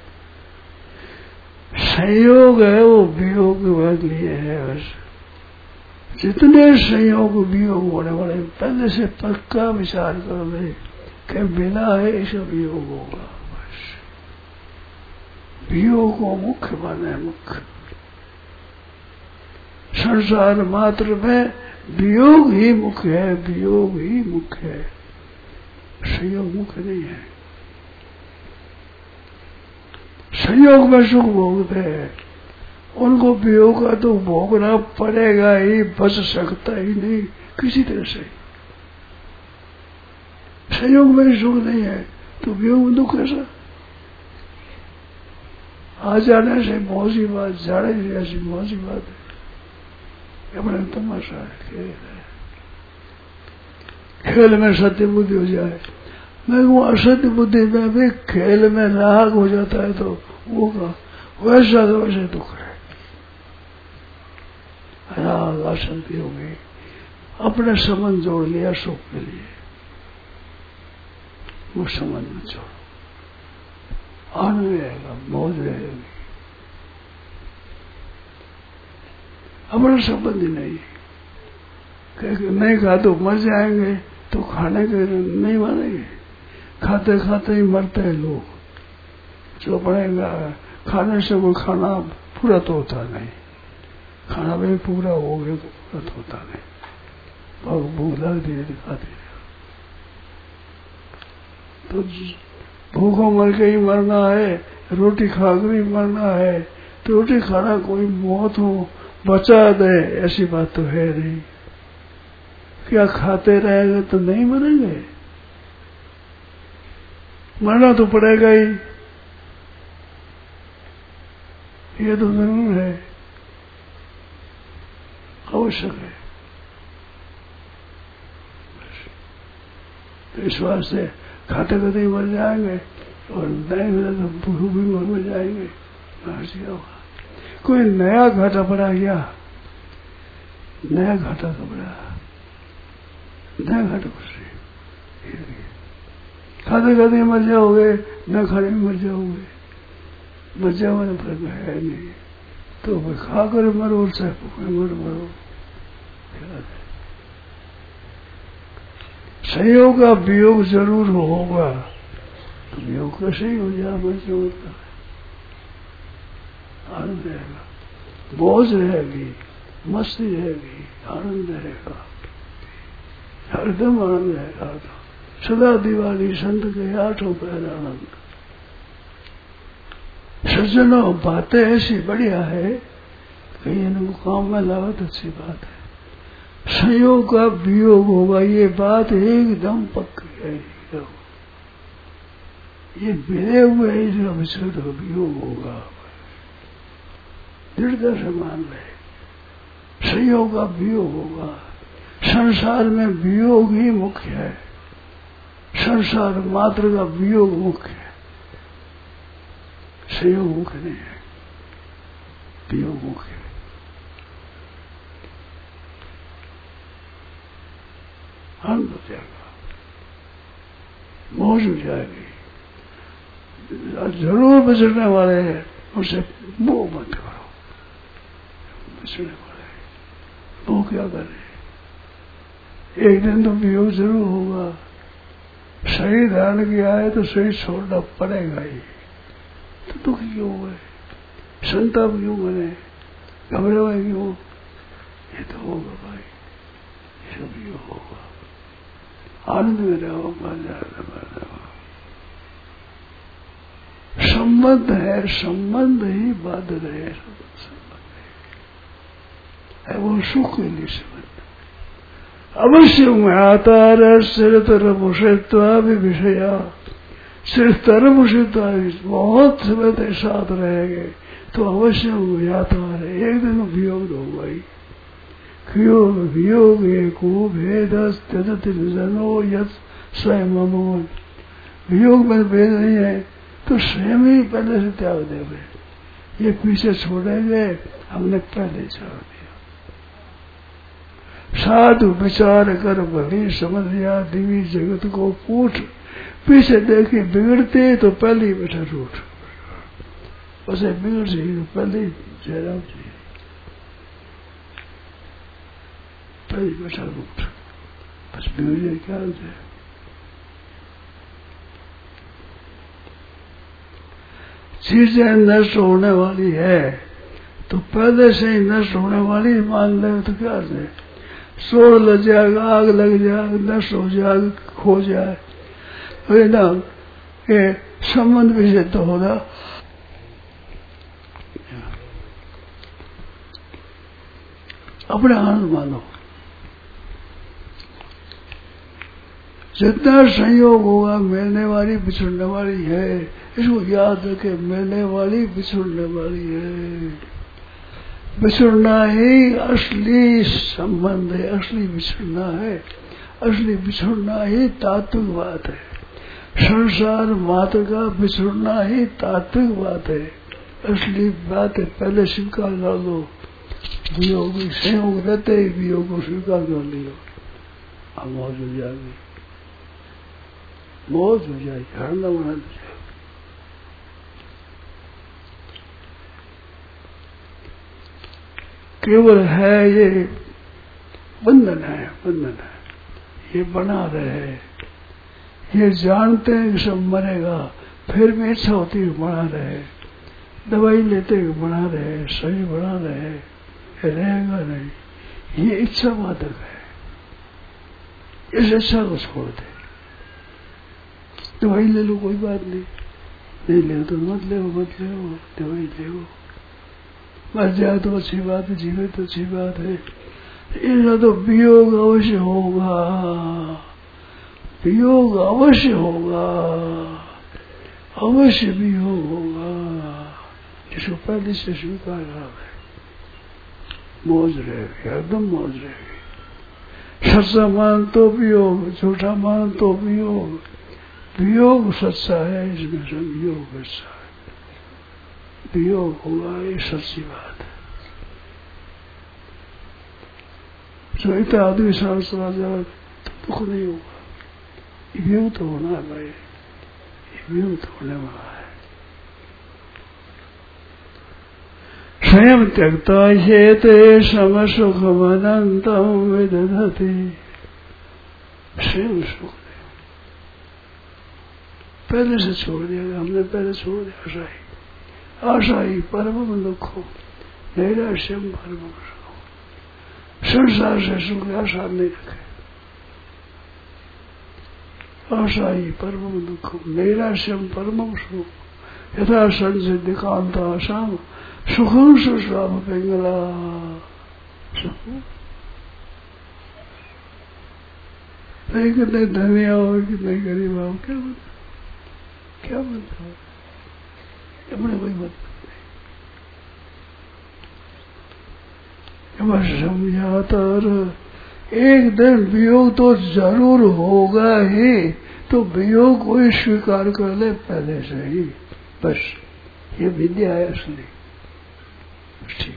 संयोग है वो वियोग के लिए है बस। जितने संयोग वियोग होने वाले पहले से पक्का विचार कर ले कि बिना है ऐसा वियोग होगा। बस वियोग को मुख्य माने, मुख्य संसार मात्र में वियोग ही मुख्य है, वियोग ही मुख्य है, संयोग मुख्य नहीं है। संयोग में सुख भोगते हैं, उनको वियोग का तो भोगना पड़ेगा ही, बच सकता ही नहीं किसी तरह से। संयोग में सुख नहीं है तो वियोग में दुख कैसा। आ जाने से मौसी बात, जाने से ऐसी मौसी बात है, अपना तमाशा है, खेल है। खेल में सत्य बुद्धि हो जाए, मैं वो असत्य बुद्धि में भी खेल में राग हो जाता है तो वो का वैसा तो वैसे दुख है। राग असंति हो गई, अपने संबंध जोड़ लिया सुख के लिए। वो समझ में छोड़ो, आनंद रहेगा, मौज रहेगी, अपना संबंध ही नहीं। नहीं खा तो मर जाएंगे, तो खाने के नहीं मरेंगे, खाते खाते ही मरते हैं लोग। जो पड़ेगा खाने से कोई खाना पूरा तो होता नहीं, खाना भी पूरा हो गया तो पूरा तो होता नहीं, बहुत भूख लगती है खाते तो भूखों मर के ही मरना है, रोटी खाकर ही मरना है। तो रोटी खाना कोई मौत हो बचा दे ऐसी बात तो है नहीं। क्या खाते रहेंगे तो नहीं मरेंगे, मरना तो पड़ेगा ही, ये तो जरूर है, आवश्यक है। तो इस वास्ते खाते खाते ही मर जाएंगे और नहीं मिले तो भूख भी मर जाएंगे। कोई नया घाटा पड़ा गया, नया घाटा तो पड़ा, नया घाटा कुछ नहीं, खाते खाते मर जाओगे, न खाने में मर जाओगे, मर जाओगे फर्क है नहीं। तो खा कर मरो चाहे भूखे मर मरो, संयोग का वियोग जरूर होगा, तो वियोग कैसे ही हो जाए, मर होता है, आनंद रहेगा, मौज रहेगी, मस्ती रहेगी, आनंद रहेगा, हरदम आनंद रहेगा। सदा दिवाली संत के आठों पैर आनंद। सज्जनों बातें ऐसी बढ़िया है, कहीं इनको काम में लागत अच्छी बात है। संयोग का वियोग होगा, ये बात एकदम पक्की है। ये मिले हुए है, इसका विश्व का वियोग होगा, दृढ़ता से मान रहे। संयोग का वियोग होगा, संसार में वियोग ही मुख्य है, संसार मात्र का वियोग मुख्य है, संयोग मुख्य नहीं है, वियोग मुख्य है। आनंद हो जाएगा, मौज हो जाएगी। जरूर बिछड़ने वाले हैं, उनसे मोह मत करो, बिछड़ने वाले वो क्या करे, एक दिन तो वियोग जरूर होगा। शरीर धारण किया है तो शरीर छोड़ना पड़ेगा ही, तो दुख क्यों है, संताप क्यों बने, घबराए क्यों, ये तो होगा भाई, ये सब वियोग होगा। आनंद में रहो, संबंध है, संबंध ही बाध रहे, संबंध है वो सुख के लिए संबंध। अवश्य ज्ञातार सिरतर मुषित्वा भी विषया, सिर्फ तरफ मुषित्वा बहुत समय तक साथ रहेंगे तो अवश्य ज्ञाता है, एक दिन वियोग होगा ही। क्यों वियोग एको भेद त्यजति जनो यत् स्वयं अमोल, वियोग में भेद नहीं है तो स्वयं ही पहले से त्याग देवे, ये पीछे छोड़ेंगे, हमने पहले छोड़ दिया। साधु विचार कर भली समझ लिया, दिवी जगत को पूछ, पीछे देखे बिगड़ते तो पहले ही बैठा रूठ, उसे बिगड़ चाहिए तो पहले ही जयराम चाहिए, पहले बैठा रूठ, बस बिगड़े क्या होता है। चीजें नष्ट होने वाली है तो पहले से ही नष्ट होने वाली मान ले तो क्या है, सोड़ लग जाएगा, आग लग जाएगा, नष्ट हो जाएगा, खो जाए, तो ना ये संबंध भी सिद्ध होगा। अपने आनंद मानो, जितना संयोग होगा मिलने वाली बिछड़ने वाली है, इसको याद रखे, मिलने वाली बिछड़ने वाली है। बिछड़ना ही असली संबंध है, असली बिछड़ना है, असली बिछड़ना ही तात्विक बात है। संसार मात्र का बिछड़ना ही तात्विक बात है, असली बात है। पहले स्वीकार कर दो, वियोग संयोग रहते ही वियोग को स्वीकार कर लियो, हम मौज हो जाएगी। मौज हो जाएगी, आनंद आनंद हो जाएगा। केवल है ये बंधन है, बंधन है, ये बना रहे, ये जानते हैं कि सब मरेगा, फिर भी इच्छा होती है बना रहे, दवाई लेते हुए बना रहे, शरीर बना रहे, रहेगा नहीं, ये इच्छा बाधक है। इस इच्छा को छोड़ दे, दवाई ले लो कोई बात नहीं, नहीं ले तो मत ले, मत ले, दवाई ले, मर जाए तो अच्छी बात है, जीवे तो अच्छी बात है। इसका तो वियोग अवश्य होगा, वियोग अवश्य होगा, अवश्य वियोग होगा, जिसको पहले से स्वीकार है। मौज रहेगी, एकदम मौज रहेगी। सच्चा मान तो वियोग, झूठा मान तो वियोग, वियोग सच्चा है, इसमें सब वियोग सच्चा है, वियोग होगा, ये सच्ची बात है। जो इतना आदमी सांस चला जाए तो दुख नहीं होगा, वियोग तो होना है भाई, वियोग तो होने वाला है। स्वयं त्यक्ता हेते सम सुखम अनंतम विदधति, स्वयं सुख दे, पहले से छोड़ दिया, हमने पहले छोड़ दिया आशा ही, आशा ही परम दुखो, नैराश्यम परम सुखो, संसार से सुख आशा नहीं रखे, आशा ही परम दुखो, नैराश्यम परम सुख, यथा संसिद्धि कांता आशाम सुखम सुस्वाम पिंगला। कितने धनी हो, कितने गरीब हो, क्या बनता, क्या बनता है, अपने कोई मतलब नहीं। समझाता एक दिन वियोग तो जरूर होगा ही, तो वियोग को ही स्वीकार कर ले पहले से ही, बस ये विद्या है असली, ठीक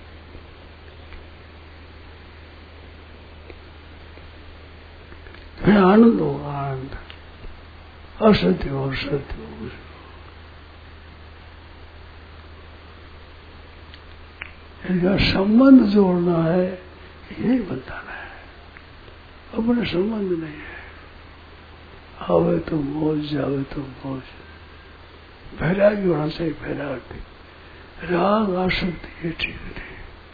है। आनंद होगा, आनंद, असत्य हो सत्य हो, इनका संबंध जोड़ना है, यही बताना है, अपने संबंध नहीं है। आवे तो मौज, जावे तो मौज, वैराग्य होना चाहिए, वैराग्य, राग आसक्ति ये ठीक नहीं।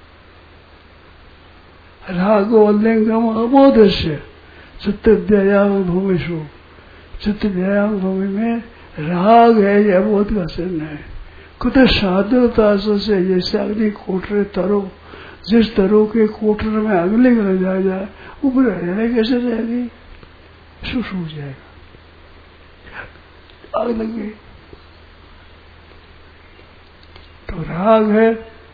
रागो लिंगम अबोध से चित्त व्यायाम भूमि सु, चित्त व्यायाम भूमि में राग है, ये अबोध का चिन्ह है। कुछ साधुता से जैसे अग्नि कोटरे तरो, जिस तरो के कोटरे में अगले लग जाए जाए, ऊपर रहने कैसे रहेगी, सुख हो जाएगा, आग लगे। तो राग है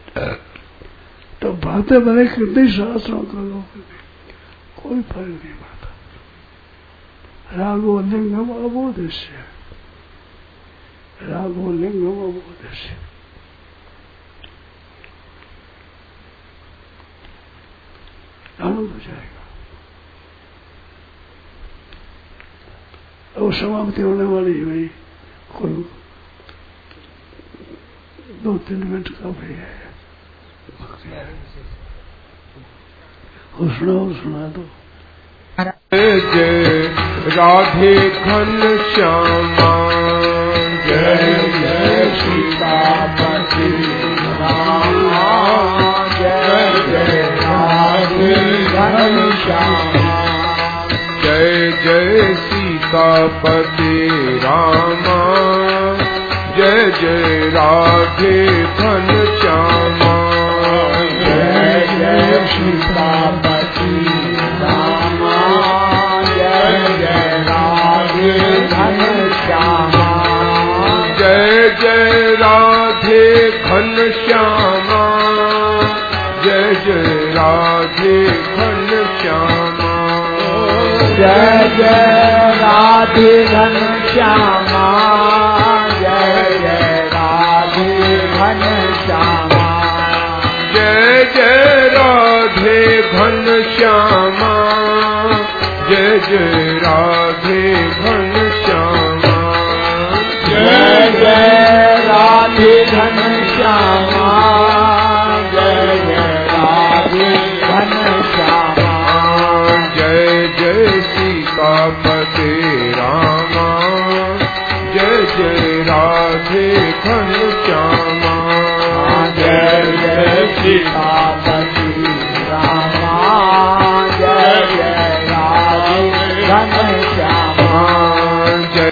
तो बातें बने कितने शास्त्रों का लोग, कोई फर्क नहीं पड़ता। रागो लिंगम अबोधस्य, रागो लिंगम अबोधस्य, आनंद हो जाएगा। और समाप्ति होने वाली है भाई, कोई दो तीन मिनट का भी है, सुनाओ, सुना दो। जय राधे घन श्यामा, जय जय सीतापति रामा, जय जय राधे घन श्यामा, जय जय सीतापति रामा, जय जय राधे घन श्यामा, जय जय सीतापति रामा, जय जय राधे घन श्यामा, जय जय राधे घन श्यामा, जय जय राधे घन श्यामा, जय जय राधे घन श्यामा, जय जय राधे घन श्यामा, जय जय राधे घन श्यामा, जय जय राधे घन श्यामा। राधे घनश्यामा जय जय राधे घनश्यामा जय जय सीतापति रामा जय जय राधे घनश्यामा जय जय सीतापति